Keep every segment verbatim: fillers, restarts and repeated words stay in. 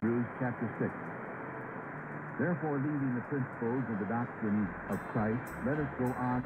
Hebrews chapter six. Therefore, leaving the principles of the doctrine of Christ, let us go on.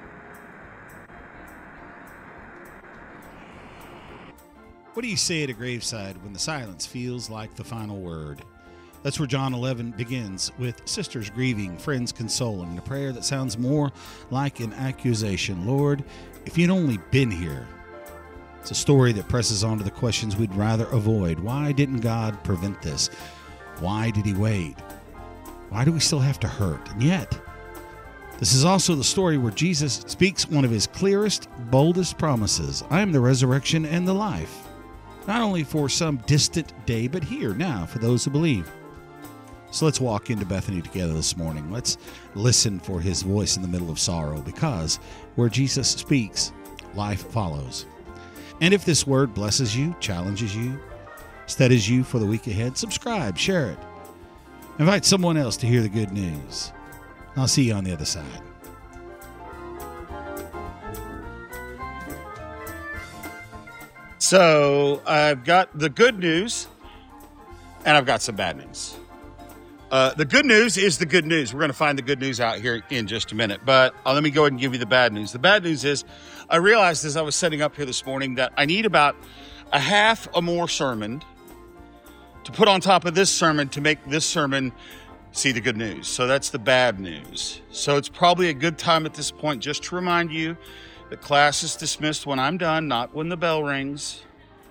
What do you say at a graveside when the silence feels like the final word? That's where John eleven begins, with sisters grieving, friends consoling, and a prayer that sounds more like an accusation. Lord, if you'd only been here. It's a story that presses on to the questions we'd rather avoid. Why didn't God prevent this? Why did he wait? Why do we still have to hurt? And yet, this is also the story where Jesus speaks one of his clearest, boldest promises. I am the resurrection and the life. Not only for some distant day, but here, now, for those who believe. So let's walk into Bethany together this morning. Let's listen for his voice in the middle of sorrow, because where Jesus speaks, life follows. And if this word blesses you, challenges you, steadies you for the week ahead, subscribe, share it. Invite someone else to hear the good news. I'll see you on the other side. So I've got the good news, and I've got some bad news. Uh, the good news is the good news. We're going to find the good news out here in just a minute. But uh, let me go ahead and give you the bad news. The bad news is I realized as I was setting up here this morning that I need about a half a more sermon to put on top of this sermon to make this sermon see the good news. So that's the bad news. So it's probably a good time at this point just to remind you that class is dismissed when I'm done, not when the bell rings.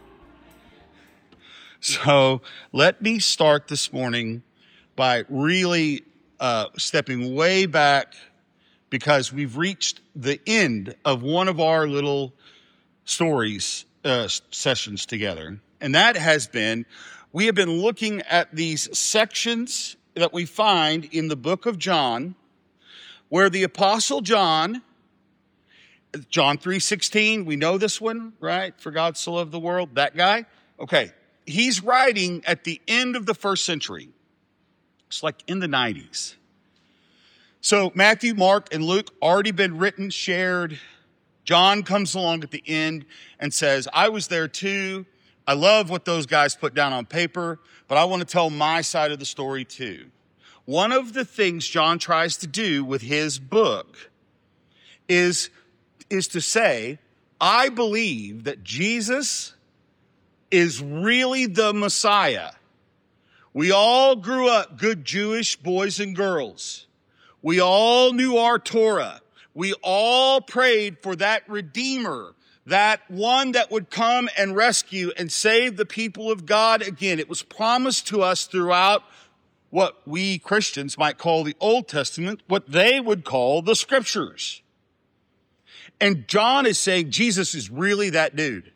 So let me start this morning by really uh, stepping way back, because we've reached the end of one of our little stories, uh, sessions together. And that has been, we have been looking at these sections that we find in the book of John, where the Apostle John, John three sixteen, we know this one, right? For God so loved the world, that guy. Okay, he's writing at the end of the first century. It's like in the nineties. So Matthew, Mark, and Luke already been written, shared. John comes along at the end and says, I was there too. I love what those guys put down on paper, but I want to tell my side of the story too. One of the things John tries to do with his book is, is to say, I believe that Jesus is really the Messiah. We all grew up good Jewish boys and girls. We all knew our Torah. We all prayed for that Redeemer, that one that would come and rescue and save the people of God again. It was promised to us throughout what we Christians might call the Old Testament, what they would call the Scriptures. And John is saying Jesus is really that dude.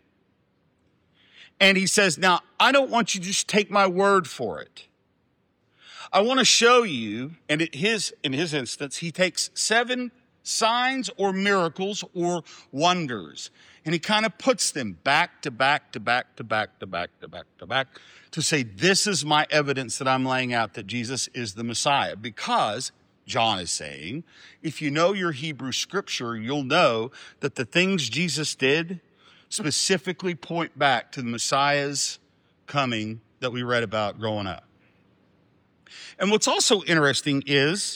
And he says, now, I don't want you to just take my word for it. I want to show you, and in his, in his instance, he takes seven signs or miracles or wonders, and he kind of puts them back to back to back to back to back to back to back to say, this is my evidence that I'm laying out that Jesus is the Messiah. Because John is saying, if you know your Hebrew scripture, you'll know that the things Jesus did specifically point back to the Messiah's coming that we read about growing up. And what's also interesting is,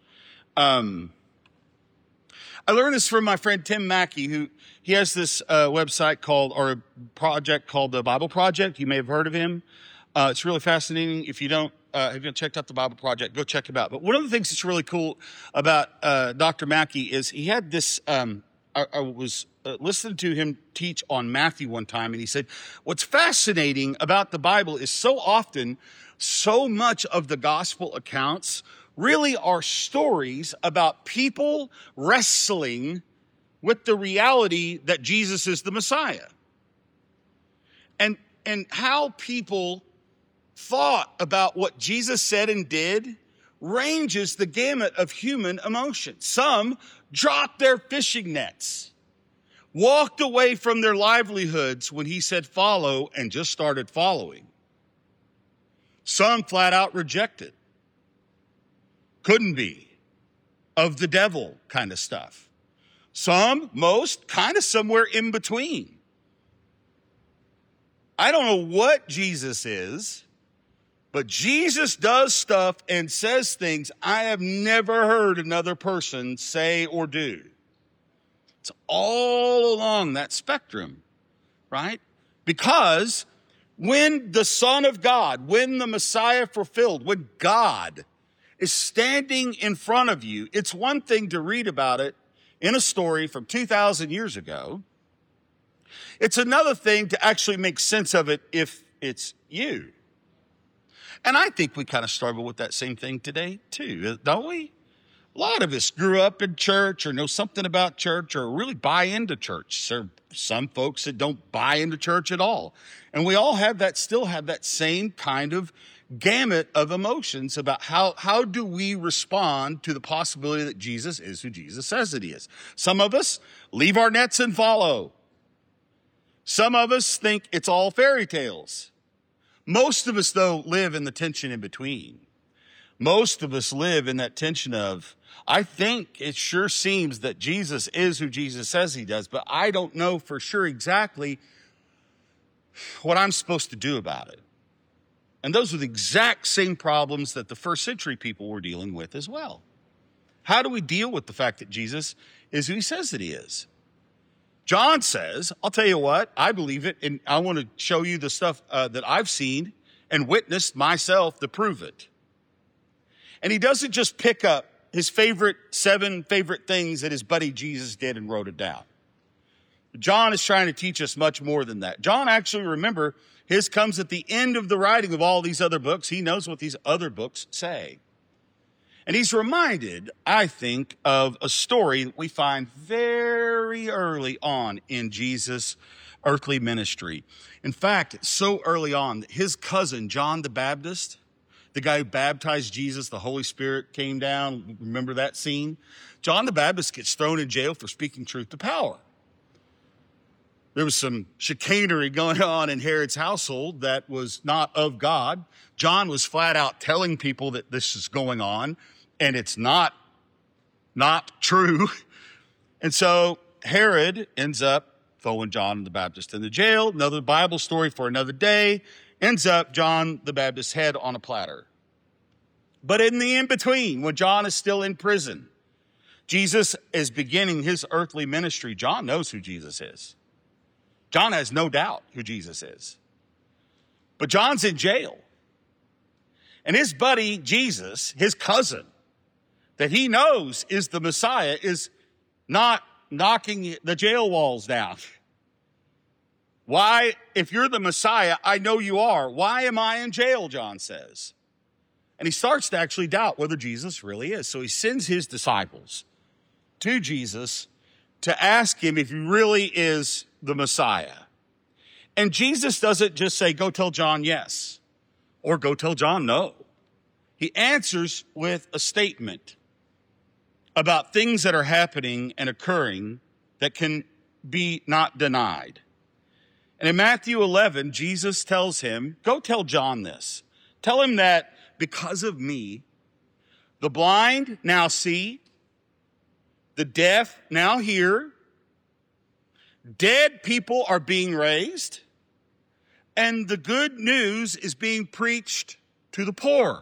um, I learned this from my friend Tim Mackey, who he has this uh, website called, or a project called the Bible Project. You may have heard of him. Uh, it's really fascinating. If you don't, uh, have you checked out the Bible Project, go check him out. But one of the things that's really cool about uh, Doctor Mackey is he had this, um, I, I was uh, listening to him teach on Matthew one time, and he said, what's fascinating about the Bible is so often, so much of the gospel accounts really are stories about people wrestling with the reality that Jesus is the Messiah. And, and how people thought about what Jesus said and did ranges the gamut of human emotion. Some dropped their fishing nets, walked away from their livelihoods when he said follow, and just started following. Some flat out rejected. Couldn't be. Of the devil kind of stuff. Some, most, kind of somewhere in between. I don't know what Jesus is, But Jesus does stuff and says things I have never heard another person say or do. It's all along that spectrum, right? Because when the Son of God, when the Messiah fulfilled, when God is standing in front of you, it's one thing to read about it in a story from two thousand years ago. It's another thing to actually make sense of it if it's you. And I think we kind of struggle with that same thing today too, don't we? A lot of us grew up in church or know something about church or really buy into church. There are some folks that don't buy into church at all. And we all have that, still have that same kind of gamut of emotions about how, how do we respond to the possibility that Jesus is who Jesus says that he is. Some of us leave our nets and follow. Some of us think it's all fairy tales. Most of us, though, live in the tension in between. Most of us live in that tension of, I think it sure seems that Jesus is who Jesus says he does, but I don't know for sure exactly what I'm supposed to do about it. And those are the exact same problems that the first century people were dealing with as well. How do we deal with the fact that Jesus is who he says that he is? John says, I'll tell you what, I believe it, and I want to show you the stuff uh, that I've seen and witnessed myself to prove it. And he doesn't just pick up his favorite, seven favorite things that his buddy Jesus did and wrote it down. John is trying to teach us much more than that. John actually, remember, his comes at the end of the writing of all these other books. He knows what these other books say. And he's reminded, I think, of a story that we find very early on in Jesus' earthly ministry. In fact, so early on, his cousin, John the Baptist, the guy who baptized Jesus, the Holy Spirit came down. Remember that scene? John the Baptist gets thrown in jail for speaking truth to power. There was some chicanery going on in Herod's household that was not of God. John was flat out telling people that this is going on, and it's not, not true. And so Herod ends up throwing John the Baptist in the jail. Another Bible story for another day. Ends up John the Baptist's head on a platter. But in the in-between, when John is still in prison, Jesus is beginning his earthly ministry. John knows who Jesus is. John has no doubt who Jesus is. But John's in jail. And his buddy, Jesus, his cousin, that he knows is the Messiah, is not knocking the jail walls down. Why, if you're the Messiah, I know you are. Why am I in jail, John says. And he starts to actually doubt whether Jesus really is. So he sends his disciples to Jesus to ask him if he really is the Messiah. And Jesus doesn't just say, go tell John yes, or go tell John no. He answers with a statement about things that are happening and occurring that can be not denied. And in Matthew eleven, Jesus tells him, go tell John this. Tell him that because of me, the blind now see, the deaf now hear, dead people are being raised, and the good news is being preached to the poor.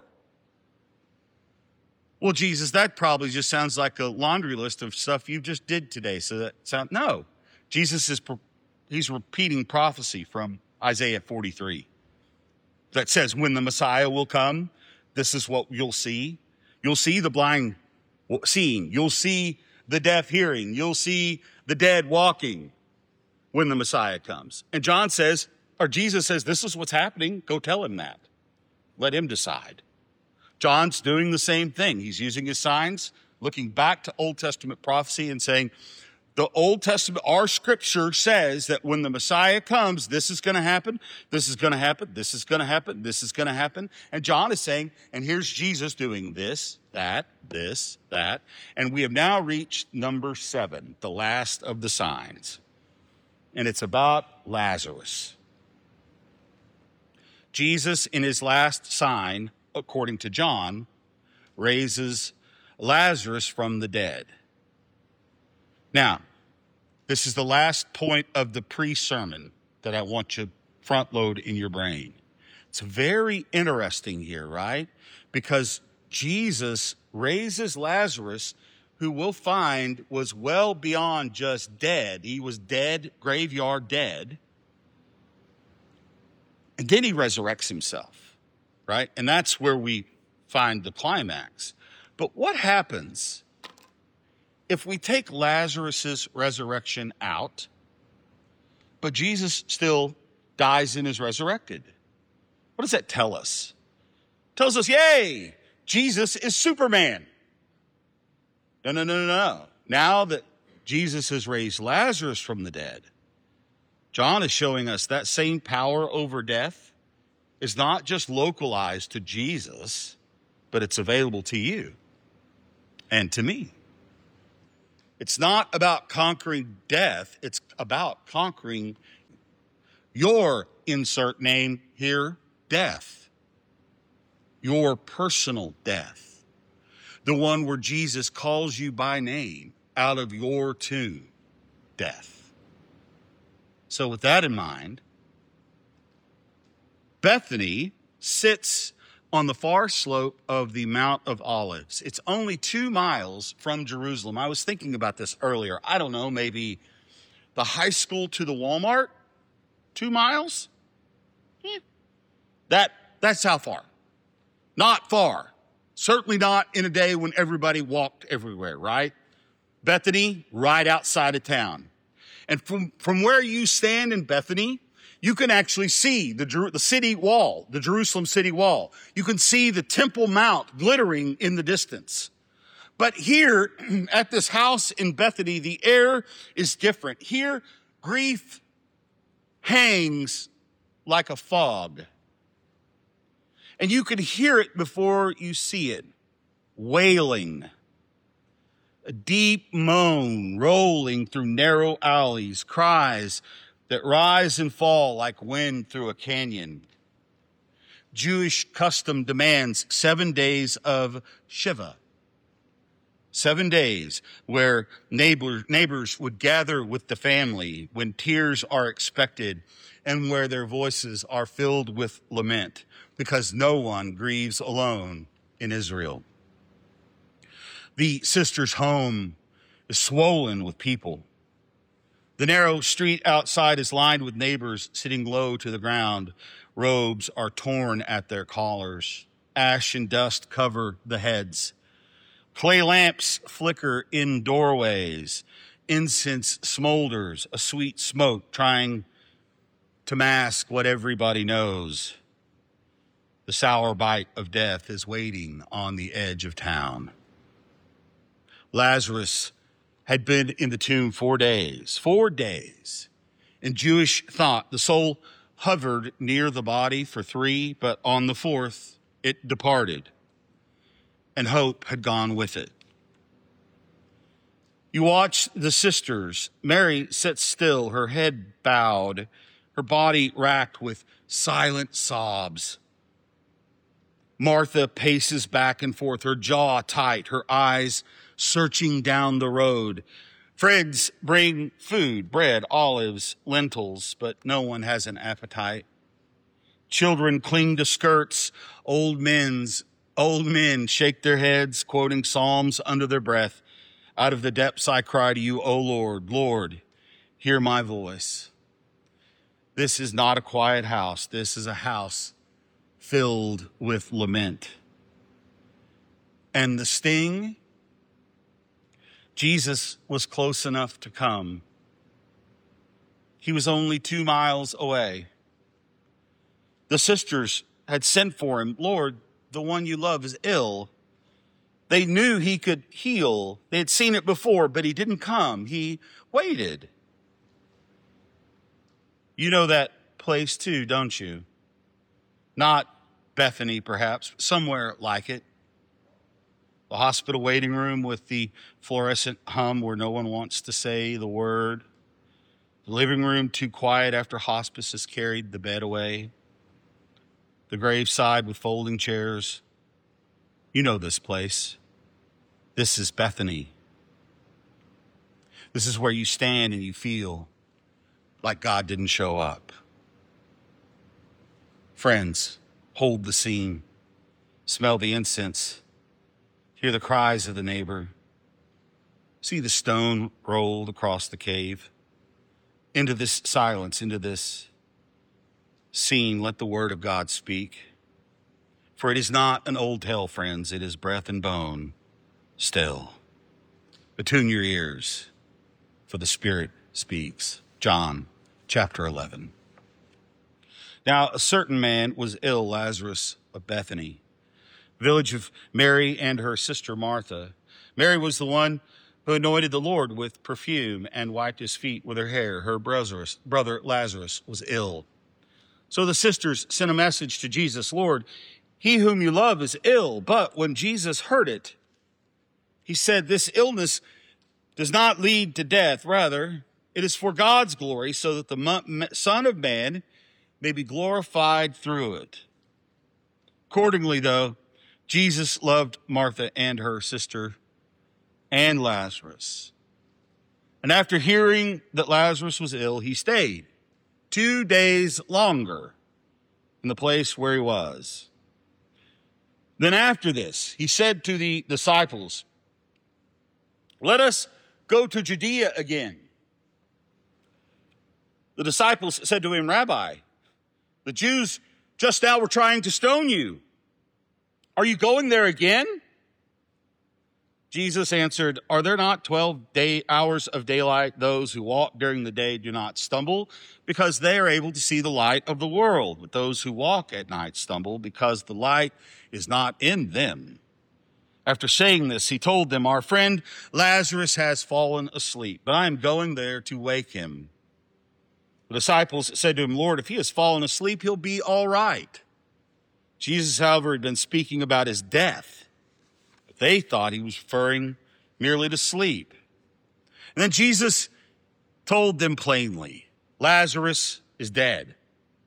Well, Jesus, that probably just sounds like a laundry list of stuff you just did today. So that sound no. Jesus is he's repeating prophecy from Isaiah forty-three that says when the Messiah will come, this is what you'll see. You'll see the blind seeing. You'll see the deaf hearing. You'll see the dead walking when the Messiah comes. And John says, or Jesus says, this is what's happening. Go tell him that. Let him decide. John's doing the same thing. He's using his signs, looking back to Old Testament prophecy and saying, the Old Testament, our scripture says that when the Messiah comes, this is going to happen, this is going to happen, this is going to happen, this is going to happen. And John is saying, and here's Jesus doing this, that, this, that. And we have now reached number seven, the last of the signs. And it's about Lazarus. Jesus, in his last sign, according to John, raises Lazarus from the dead. Now, this is the last point of the pre-sermon that I want you to front load in your brain. It's very interesting here, right? Because Jesus raises Lazarus, who we'll find was well beyond just dead. He was dead, graveyard dead. And then he resurrects himself, right? And that's where we find the climax. But what happens if we take Lazarus's resurrection out, but Jesus still dies and is resurrected? What does that tell us? It tells us, yay, Jesus is Superman. No, no, no, no, no. Now that Jesus has raised Lazarus from the dead, John is showing us that same power over death is not just localized to Jesus, but it's available to you and to me. It's not about conquering death. It's about conquering your insert name here, death. Your personal death. The one where Jesus calls you by name out of your tomb, death. So with that in mind, Bethany sits on the far slope of the Mount of Olives. It's only two miles from Jerusalem. I was thinking about this earlier. I don't know, maybe the high school to the Walmart, two miles? Eh. That, that's how far. Not far. Certainly not in a day when everybody walked everywhere, right? Bethany, right outside of town. And from, from where you stand in Bethany, you can actually see the, the city wall, the Jerusalem city wall. You can see the Temple Mount glittering in the distance. But here at this house in Bethany, the air is different. Here, grief hangs like a fog. And you can hear it before you see it, wailing. A deep moan rolling through narrow alleys, cries that rise and fall like wind through a canyon. Jewish custom demands seven days of Shiva. Seven days where neighbor, neighbors would gather with the family when tears are expected and where their voices are filled with lament because no one grieves alone in Israel. The sister's home is swollen with people. The narrow street outside is lined with neighbors sitting low to the ground. Robes are torn at their collars. Ash and dust cover the heads. Clay lamps flicker in doorways. Incense smolders, a sweet smoke trying to mask what everybody knows. The sour bite of death is waiting on the edge of town. Lazarus had been in the tomb four days, four days. In Jewish thought, the soul hovered near the body for three, but on the fourth, it departed, and hope had gone with it. You watch the sisters. Mary sits still, her head bowed, her body racked with silent sobs. Martha paces back and forth, her jaw tight, her eyes searching down the road. Friends bring food, bread, olives, lentils, but no one has an appetite. Children cling to skirts. Old men's, old men shake their heads, quoting psalms under their breath. Out of the depths I cry to you, O Lord, Lord, hear my voice. This is not a quiet house. This is a house filled with lament. And the sting, Jesus was close enough to come. He was only two miles away. The sisters had sent for him. Lord, the one you love is ill. They knew he could heal. They had seen it before, but he didn't come. He waited. You know that place too, don't you? Not Bethany, perhaps, but somewhere like it. The hospital waiting room with the fluorescent hum where no one wants to say the word. The living room too quiet after hospice has carried the bed away. The graveside with folding chairs. You know this place. This is Bethany. This is where you stand and you feel like God didn't show up. Friends, hold the scene, smell the incense, hear the cries of the neighbor, see the stone rolled across the cave. Into this silence, into this scene, let the word of God speak. For it is not an old tale, friends, it is breath and bone still. Attune your ears, for the Spirit speaks. John chapter eleven. Now a certain man was ill, Lazarus of Bethany, village of Mary and her sister Martha. Mary was the one who anointed the Lord with perfume and wiped his feet with her hair. Her brother, brother Lazarus was ill. So the sisters sent a message to Jesus, Lord, he whom you love is ill. But when Jesus heard it, he said, this illness does not lead to death. Rather, it is for God's glory, so that the Son of Man may be glorified through it. Accordingly, though, Jesus loved Martha and her sister and Lazarus. And after hearing that Lazarus was ill, he stayed two days longer in the place where he was. Then after this, he said to the disciples, let us go to Judea again. The disciples said to him, Rabbi, the Jews just now were trying to stone you. Are you going there again? Jesus answered, are there not twelve day hours of daylight? Those who walk during the day do not stumble because they are able to see the light of the world. But those who walk at night stumble because the light is not in them. After saying this, he told them, our friend Lazarus has fallen asleep, but I am going there to wake him. The disciples said to him, Lord, if he has fallen asleep, he'll be all right. Jesus, however, had been speaking about his death. They thought he was referring merely to sleep. And then Jesus told them plainly, Lazarus is dead.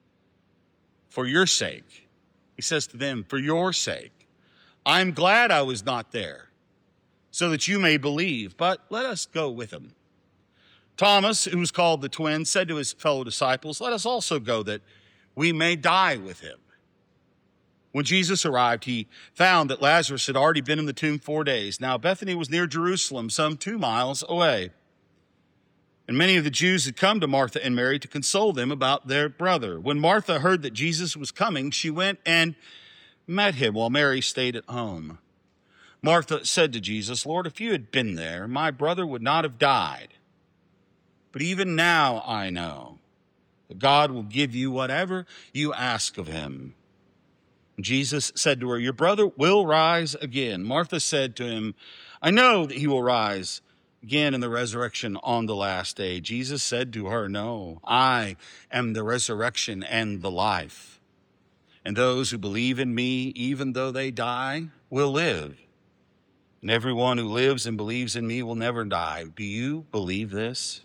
For your sake, he says to them, for your sake, I'm glad I was not there, so that you may believe, but let us go with him. Thomas, who was called the twin, said to his fellow disciples, let us also go that we may die with him. When Jesus arrived, he found that Lazarus had already been in the tomb four days. Now, Bethany was near Jerusalem, some two miles away. And many of the Jews had come to Martha and Mary to console them about their brother. When Martha heard that Jesus was coming, she went and met him while Mary stayed at home. Martha said to Jesus, Lord, if you had been there, my brother would not have died. But even now I know that God will give you whatever you ask of him. Jesus said to her, your brother will rise again. Martha said to him, I know that he will rise again in the resurrection on the last day. Jesus said to her, no, I am the resurrection and the life. And those who believe in me, even though they die, will live. And everyone who lives and believes in me will never die. Do you believe this?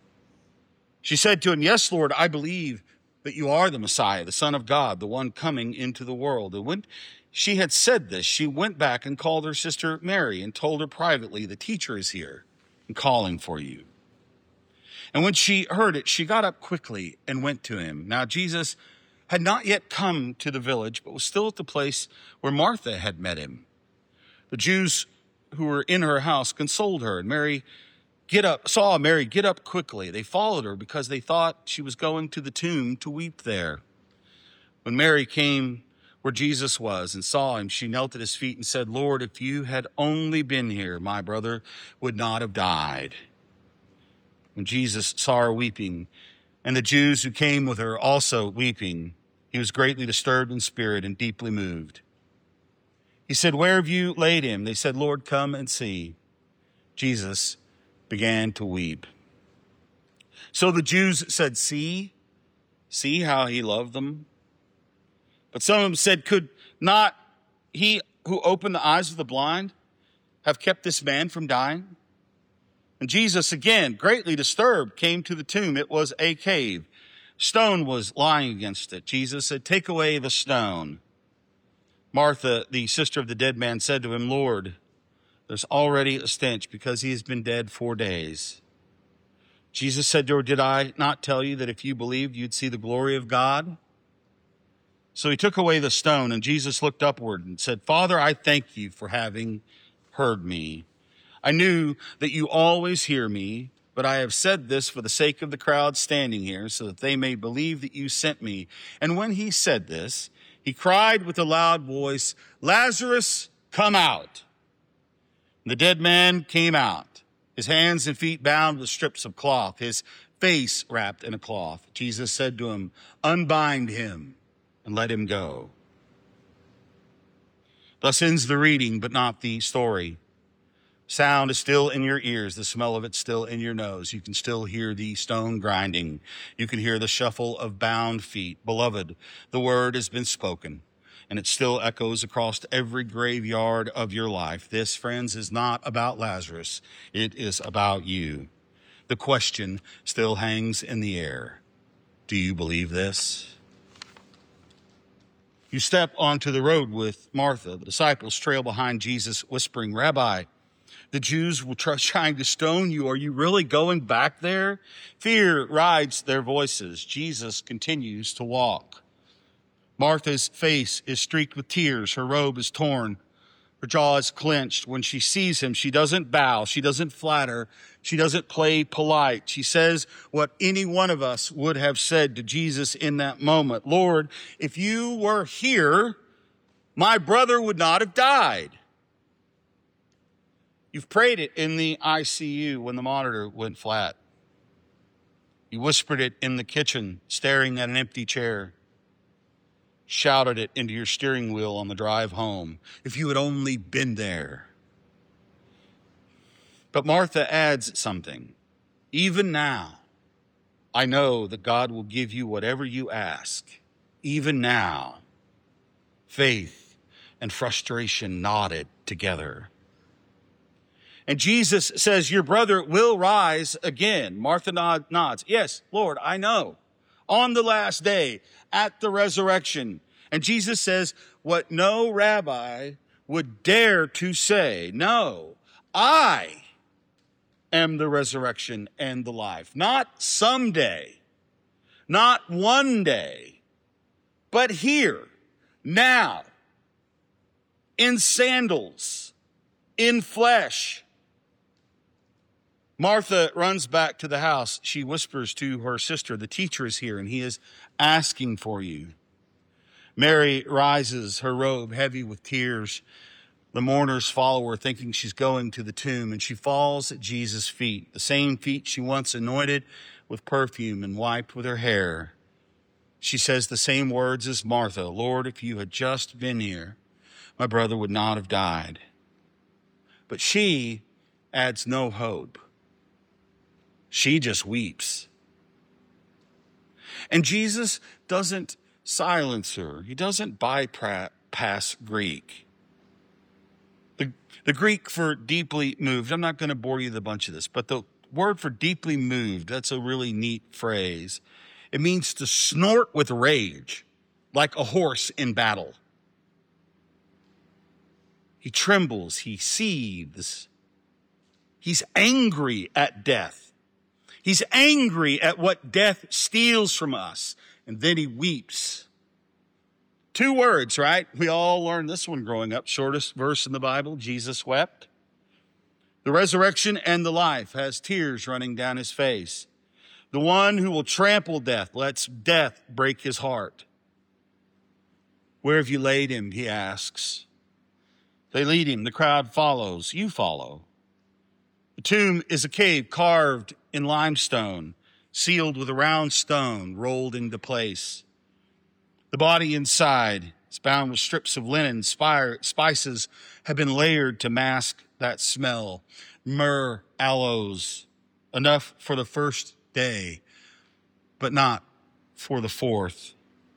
She said to him, yes, Lord, I believe that you are the Messiah, the Son of God, the one coming into the world. And when she had said this, she went back and called her sister Mary and told her privately, the teacher is here and calling for you. And when she heard it, she got up quickly and went to him. Now Jesus had not yet come to the village, but was still at the place where Martha had met him. The Jews who were in her house consoled her, and Mary Get up, saw Mary get up quickly. They followed her because they thought she was going to the tomb to weep there. When Mary came where Jesus was and saw him, she knelt at his feet and said, Lord, if you had only been here, my brother would not have died. When Jesus saw her weeping, and the Jews who came with her also weeping, he was greatly disturbed in spirit and deeply moved. He said, where have you laid him? They said, Lord, come and see. Jesus began to weep. So the Jews said, see, see how he loved them. But some of them said, could not he who opened the eyes of the blind have kept this man from dying? And Jesus, again, greatly disturbed, came to the tomb. It was a cave. Stone was lying against it. Jesus said, take away the stone. Martha, the sister of the dead man, said to him, Lord, there's already a stench because he has been dead four days. Jesus said to her, did I not tell you that if you believed, you'd see the glory of God? So he took away the stone, and Jesus looked upward and said, Father, I thank you for having heard me. I knew that you always hear me, but I have said this for the sake of the crowd standing here, so that they may believe that you sent me. And when he said this, he cried with a loud voice, Lazarus, come out. The dead man came out, his hands and feet bound with strips of cloth, his face wrapped in a cloth. Jesus said to him, unbind him and let him go. Thus ends the reading, but not the story. Sound is still in your ears. The smell of it's still in your nose. You can still hear the stone grinding. You can hear the shuffle of bound feet. Beloved, the word has been spoken, and it still echoes across every graveyard of your life. This, friends, is not about Lazarus. It is about you. The question still hangs in the air. Do you believe this? You step onto the road with Martha. The disciples trail behind Jesus, whispering, Rabbi, the Jews will try trying to stone you. Are you really going back there? Fear rides their voices. Jesus continues to walk. Martha's face is streaked with tears. Her robe is torn. Her jaw is clenched. When she sees him, she doesn't bow. She doesn't flatter. She doesn't play polite. She says what any one of us would have said to Jesus in that moment. Lord, if you were here, my brother would not have died. You've prayed it in the I C U when the monitor went flat. You whispered it in the kitchen, staring at an empty chair. Shouted it into your steering wheel on the drive home. If you had only been there. But Martha adds something. Even now, I know that God will give you whatever you ask. Even now, faith and frustration nodded together. And Jesus says, your brother will rise again. Martha nod, nods. Yes, Lord, I know. On the last day, at the resurrection. And Jesus says what no rabbi would dare to say. No, I am the resurrection and the life. Not someday, not one day, but here, now, in sandals, in flesh. Martha runs back to the house. She whispers to her sister, the teacher is here and he is asking for you. Mary rises, her robe heavy with tears. The mourners follow her, thinking she's going to the tomb, and she falls at Jesus' feet, the same feet she once anointed with perfume and wiped with her hair. She says the same words as Martha, Lord, if you had just been here, my brother would not have died. But she adds no hope. She just weeps. And Jesus doesn't silence her. He doesn't bypass Greek. The, the Greek for deeply moved, I'm not going to bore you with a bunch of this, but the word for deeply moved, that's a really neat phrase. It means to snort with rage, like a horse in battle. He trembles, he seethes. He's angry at death. He's angry at what death steals from us. And then he weeps. Two words, right? We all learned this one growing up. Shortest verse in the Bible, Jesus wept. The resurrection and the life has tears running down his face. The one who will trample death lets death break his heart. Where have you laid him? He asks. They lead him. The crowd follows. You follow. The tomb is a cave carved in limestone, sealed with a round stone rolled into place. The body inside is bound with strips of linen. Spices have been layered to mask that smell. Myrrh, aloes, enough for the first day, but not for the fourth.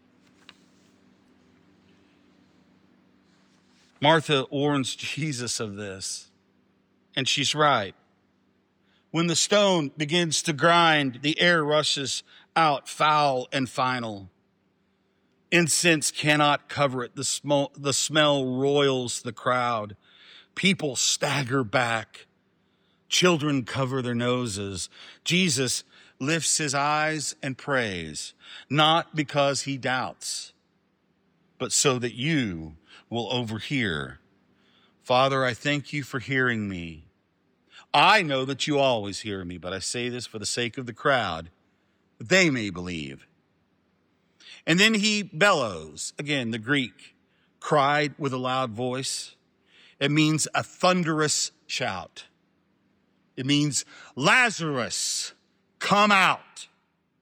Martha warns Jesus of this, and she's right. When the stone begins to grind, the air rushes out foul and final. Incense cannot cover it. The smell, the smell roils the crowd. People stagger back. Children cover their noses. Jesus lifts his eyes and prays, not because he doubts, but so that you will overhear. Father, I thank you for hearing me. I know that you always hear me, but I say this for the sake of the crowd, that they may believe. And then he bellows. Again, the Greek, cried with a loud voice. It means a thunderous shout. It means, Lazarus, come out.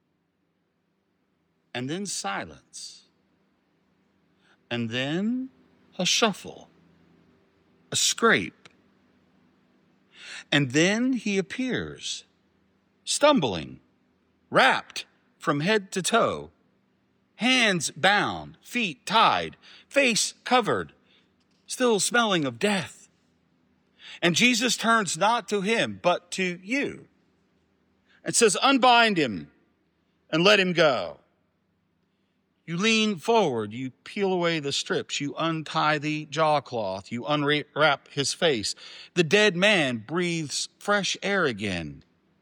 And then silence. And then a shuffle, a scrape. And then he appears, stumbling, wrapped from head to toe, hands bound, feet tied, face covered, still smelling of death. And Jesus turns not to him, but to you, and says, unbind him and let him go. You lean forward, you peel away the strips, you untie the jawcloth, you unwrap his face. The dead man breathes fresh air again.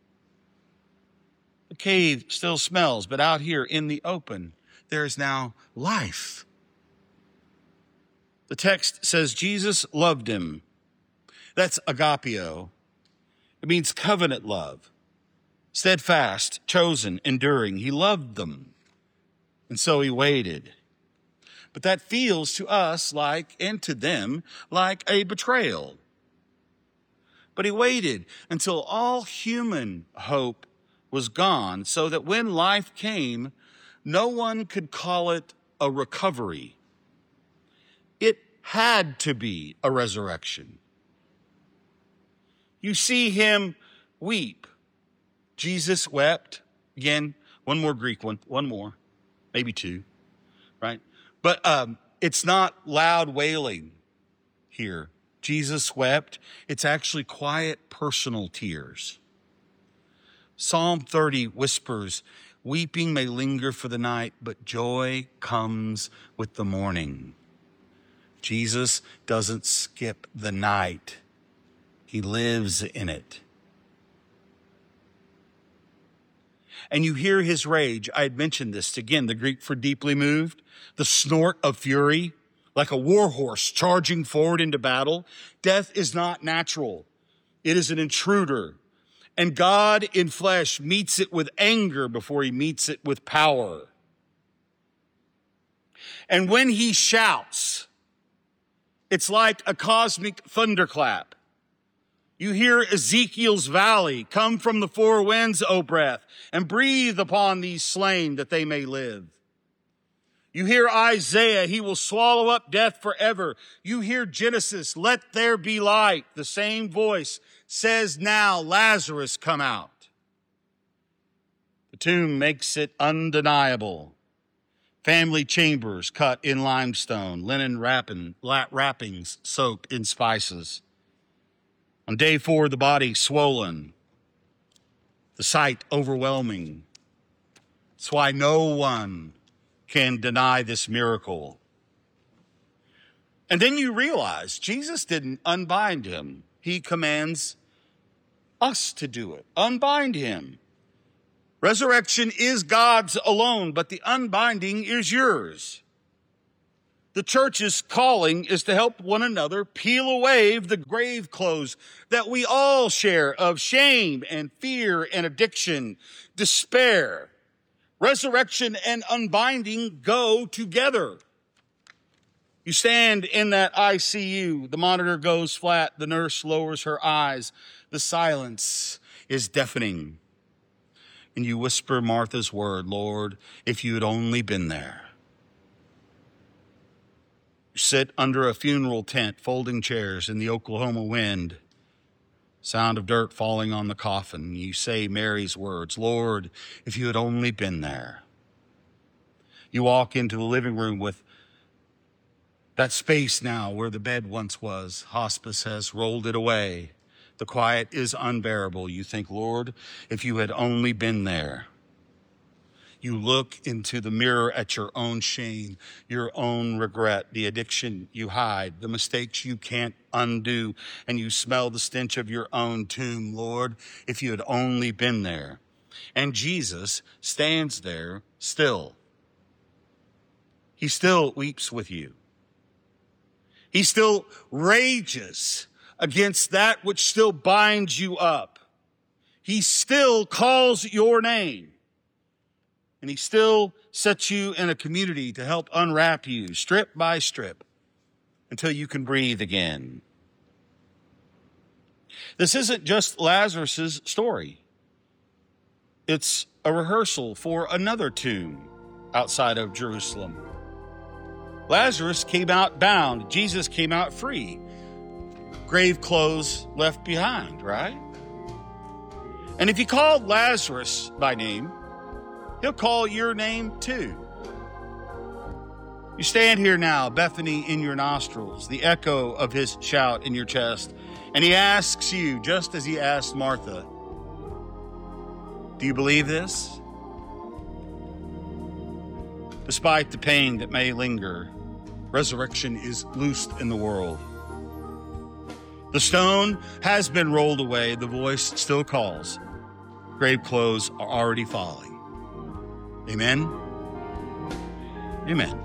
The cave still smells, but out here in the open, there is now life. The text says Jesus loved him. That's agapeo. It means covenant love. Steadfast, chosen, enduring. He loved them. And so he waited. But that feels to us like, and to them, like a betrayal. But he waited until all human hope was gone, so that when life came, no one could call it a recovery. It had to be a resurrection. You see him weep. Jesus wept. Again, one more Greek one, one more. Maybe two, right? But um, it's not loud wailing here. Jesus wept. It's actually quiet, personal tears. Psalm thirty whispers, weeping may linger for the night, but joy comes with the morning. Jesus doesn't skip the night. He lives in it. And you hear his rage. I had mentioned this again, the Greek for deeply moved, the snort of fury, like a war horse charging forward into battle. Death is not natural. It is an intruder. And God in flesh meets it with anger before he meets it with power. And when he shouts, it's like a cosmic thunderclap. You hear Ezekiel's valley, come from the four winds, O breath, and breathe upon these slain that they may live. You hear Isaiah, he will swallow up death forever. You hear Genesis, let there be light. The same voice says now, Lazarus, come out. The tomb makes it undeniable. Family chambers cut in limestone, linen wrapping, wrappings soaked in spices. On day four, the body swollen, the sight overwhelming. That's why no one can deny this miracle. And then you realize Jesus didn't unbind him. He commands us to do it. Unbind him. Resurrection is God's alone, but the unbinding is yours. The church's calling is to help one another peel away the grave clothes that we all share of shame and fear and addiction, despair. Resurrection and unbinding go together. You stand in that I C U, the monitor goes flat, the nurse lowers her eyes, the silence is deafening. And you whisper Martha's word, Lord, if you had only been there. You sit under a funeral tent, folding chairs in the Oklahoma wind, sound of dirt falling on the coffin. You say Mary's words, Lord, if you had only been there. You walk into the living room with that space now where the bed once was. Hospice has rolled it away. The quiet is unbearable. You think, Lord, if you had only been there. You look into the mirror at your own shame, your own regret, the addiction you hide, the mistakes you can't undo, and you smell the stench of your own tomb. Lord, if you had only been there. And Jesus stands there still. He still weeps with you. He still rages against that which still binds you up. He still calls your name. And he still sets you in a community to help unwrap you strip by strip until you can breathe again. This isn't just Lazarus' story. It's a rehearsal for another tomb outside of Jerusalem. Lazarus came out bound. Jesus came out free. Grave clothes left behind, right? And if you called Lazarus by name, he'll call your name too. You stand here now, Bethany in your nostrils, the echo of his shout in your chest, and he asks you, just as he asked Martha, do you believe this? Despite the pain that may linger, resurrection is loosed in the world. The stone has been rolled away. The voice still calls. Grave clothes are already falling. Amen? Amen.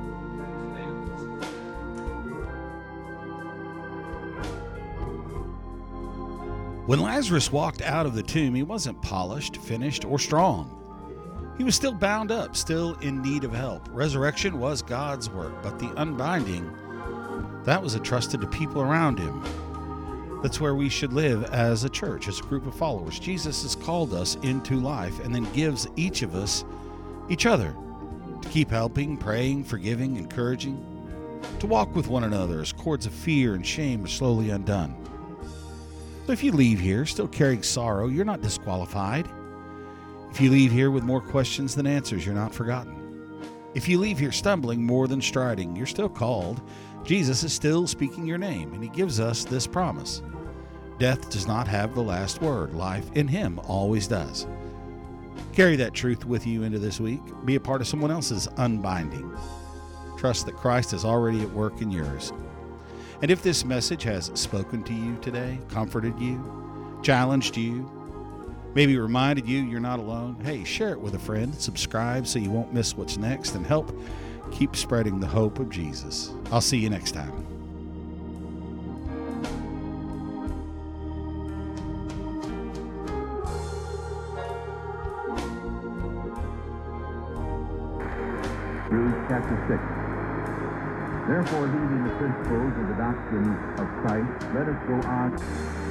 When Lazarus walked out of the tomb, he wasn't polished, finished, or strong. He was still bound up, still in need of help. Resurrection was God's work, but the unbinding, that was entrusted to people around him. That's where we should live as a church, as a group of followers. Jesus has called us into life and then gives each of us each other to keep helping, praying, forgiving, encouraging, to walk with one another as cords of fear and shame are slowly undone. So if you leave here still carrying sorrow, you're not disqualified. If you leave here with more questions than answers, you're not forgotten. If you leave here stumbling more than striding, you're still called. Jesus is still speaking your name, and he gives us this promise. Death does not have the last word. Life in him always does. Carry that truth with you into this week. Be a part of someone else's unbinding. Trust that Christ is already at work in yours. And if this message has spoken to you today, comforted you, challenged you, maybe reminded you you're not alone, hey, share it with a friend, subscribe so you won't miss what's next, and help keep spreading the hope of Jesus. I'll see you next time. Hebrews chapter six. Therefore, leaving the principles of the doctrine of Christ, let us go on